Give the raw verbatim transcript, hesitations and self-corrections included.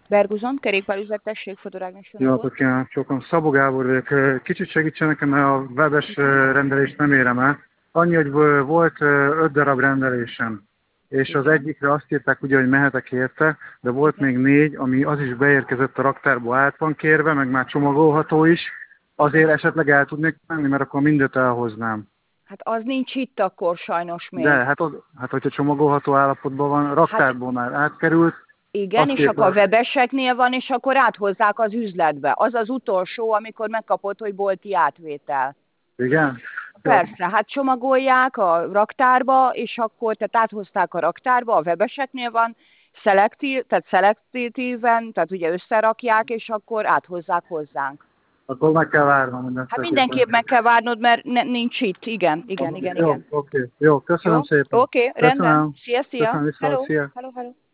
Berguzon, kerékpárüzlet, tessék, Fodor Ágnes Jó Jónapot. napot kívánok, sokan Szabó Gábor vagyok. Kicsit segítsen nekem, mert a webes rendelést nem érem el. Annyi, hogy volt öt darab rendelésem, és az Igen. egyikre azt írták ugye, hogy mehetek érte, de volt Igen. még négy, ami az is beérkezett a raktárba, át van kérve, meg már csomagolható is. Azért esetleg el tudnék menni, mert akkor mindet elhoznám. Hát az nincs itt akkor sajnos De még. hát, az, hát hogyha csomagolható állapotban van, Hát raktárból már átkerült, igen, azt és akkor a írták. webeseknél van, és akkor áthozzák az üzletbe. Az az utolsó, amikor megkapod, hogy bolti átvétel. Igen? Jó. Persze, hát csomagolják a raktárba, és akkor, tehát áthozták a raktárba, a webeseknél van, szelektív, tehát szelektíven, tehát ugye összerakják, és akkor áthozzák hozzánk. Akkor meg kell várnom Hát mindenféleképpen. mindenképp meg kell várnod, mert ne, nincs itt. Igen, igen, igen, Jó, igen. oké. Jó, Jó? köszönöm szépen. Oké, rendben. Köszönöm. Szia, szia. Köszönöm viszont, Hello, szia. hello, hello.